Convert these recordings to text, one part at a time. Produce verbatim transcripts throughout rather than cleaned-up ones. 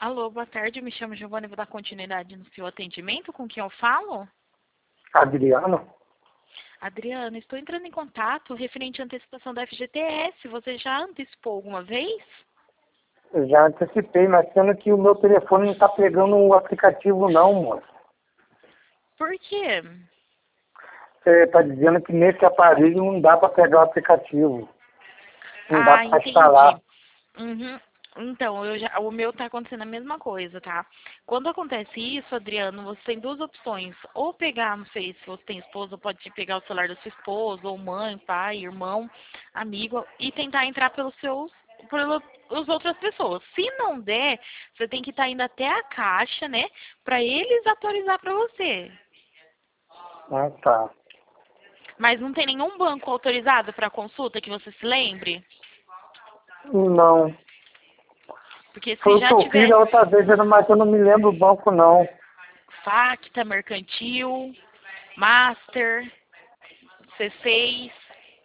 Alô, boa tarde, me chamo Giovana e vou dar continuidade no seu atendimento. Com quem eu falo? Adriano? Adriana, estou entrando em contato referente à antecipação da F G T S. Você já antecipou alguma vez? Eu já antecipei, mas sendo que o meu telefone não está pegando o aplicativo não, moço. Por quê? Você está dizendo que nesse aparelho não dá para pegar o aplicativo. Não Ah, dá para instalar. entendi. Uhum. Então, eu já, o meu tá acontecendo a mesma coisa, tá? Quando acontece isso, Adriano, você tem duas opções. Ou pegar, não sei se você tem esposa, pode pegar o celular da sua esposa, ou mãe, pai, irmão, amigo, e tentar entrar pelos seus, pelas outras pessoas. Se não der, você tem que estar indo até a caixa, né? Pra eles atualizar pra você. Ah, tá. Mas não tem nenhum banco autorizado pra consulta que você se lembre? Não. Porque Foi se o que já eu fiz tiver a outra vez, mas eu não me lembro o banco não. Facta, Mercantil, Master, C seis.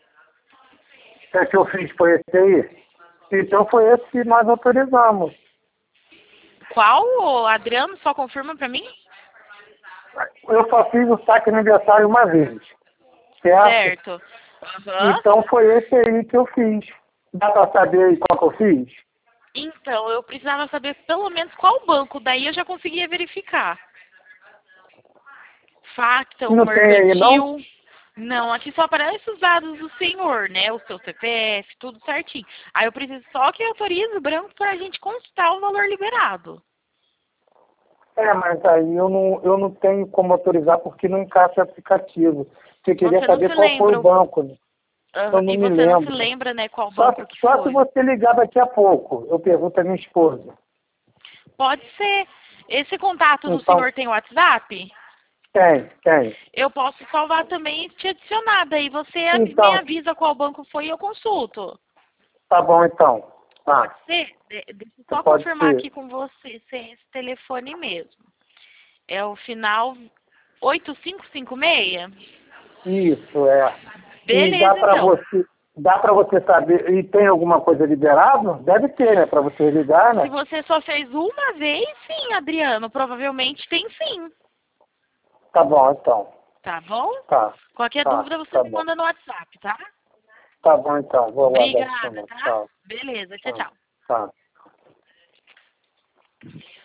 O que eu fiz foi esse aí? Então foi esse que nós autorizamos. Qual, ô, Adriano? Só confirma pra mim? Eu só fiz o saque aniversário uma vez, certo? Certo. Aham. Então foi esse aí que eu fiz. Dá para saber aí qual que eu fiz? Então, eu precisava saber pelo menos qual banco, daí eu já conseguia verificar. Facta, o Não tem aí não? Mercantil. Não, aqui só aparecem os dados do senhor, né? O seu C P F, tudo certinho. Aí eu preciso só que autorize o branco para a gente constar o valor liberado. É, mas aí eu não, eu não tenho como autorizar porque não encaixa o aplicativo. Você queria Você não saber se qual foi lembra, o banco, né? aham, Eu não e me você não se lembro. lembra, né, qual Só, banco que só se foi? você ligar daqui a pouco, eu pergunto à minha esposa. Pode ser. Esse contato do Então, senhor tem WhatsApp? tem, tem. Eu posso salvar também e te adicionar. Daí você av- me Então, avisa qual banco foi e eu consulto. tá bom então. Pode Tá, ser? De- Deixa eu só pode confirmar ser. aqui com você se é esse telefone mesmo. É o final oito cinco cinco seis? Isso, é. E dá Beleza, para então. você, dá para você saber, e tem alguma coisa liberado? Deve ter, né? Para você ligar, Se né? você só fez uma vez, sim, Adriano. Provavelmente tem sim. Tá bom, então. Tá bom? Tá, Qualquer tá, dúvida você tá me bom. manda no WhatsApp, tá? Tá bom, então. Vou aguardar o seu Obrigada, número. tá? Tchau, Beleza, tchau, tchau. tchau. Tá.